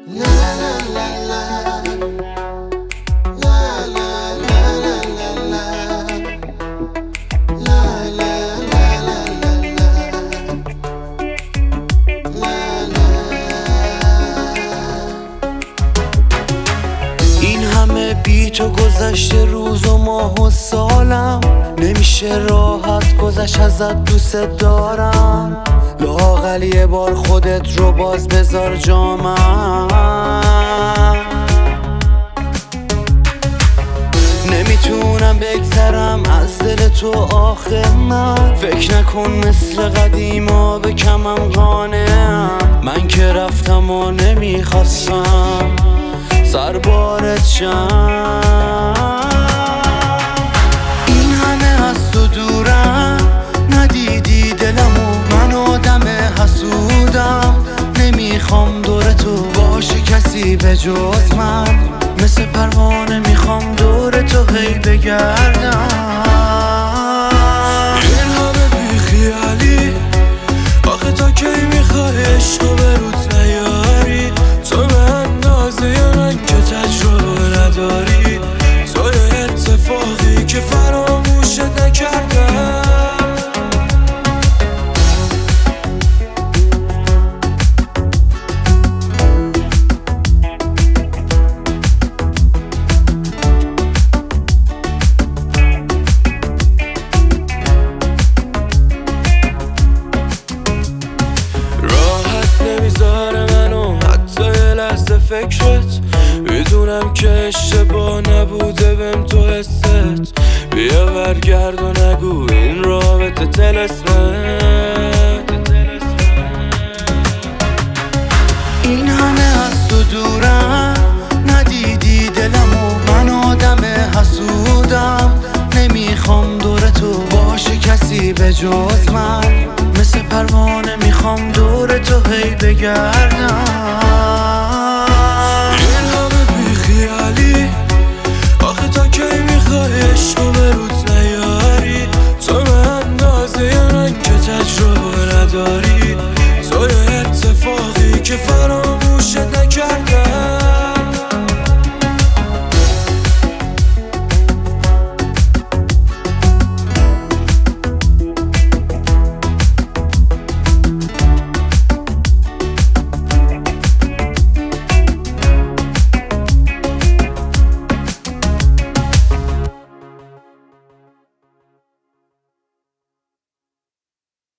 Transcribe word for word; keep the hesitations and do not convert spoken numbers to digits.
این همه بی تو گذشته روز و ماه و سالم، نمیشه راحت گذشت ازت، دوست دارم. لااقل یه بار خودت رو باز بذار جامم. نمیتونم بگذرم از دل تو آخه من، فکر نکن مثل قدیما به کمم قانعم. من که رفتم و نمیخواستم سربارت شم. این همه از تو دورم، ندیدی دلمو، من آدم حسودم. نمیخوام دور تو باشه کسی به جز من، مثل پروانه میخوام دور تو هی بگردم. این همه بی خیالی، آخه تا کی میخوای عشقو به روت نیاری؟ تو به اندازه من که تجربه نداری، تو یه اتفاقی که فراموشت نکردم. فکرت میدونم که اشتباه نبوده بهم تو حست. بیا برگرد و نگو این رابطه طلسمه. این همه از تو دورم، ندیدی دلمو، من آدم حسودم. نمیخوام دور تو باشه کسی به جز من، مثل پروانه میخوام دور تو هی بگردم.